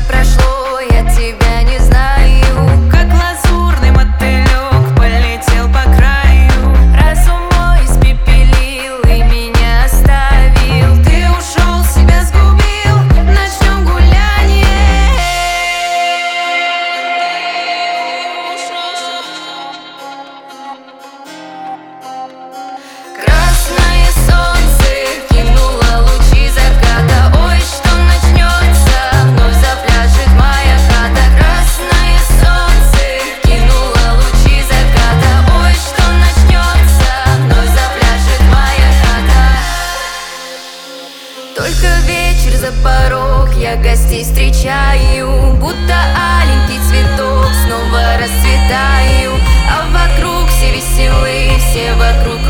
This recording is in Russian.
прошло, я тебя не знаю. Как лазурный мотылек полетел по краю. Разум мой испепелил и меня оставил. Ты ушел, себя сгубил, начнем гулянье. Красное солнце кинуло лучи заката. Ой, что начнется, вновь запляшет моя хата. Красное солнце кинуло лучи заката. Ой, что начнется, вновь запляшет моя хата. Только вечер за порог, я гостей встречаю. Будто аленький цветок снова расцветаю. А вокруг все веселы, все вокруг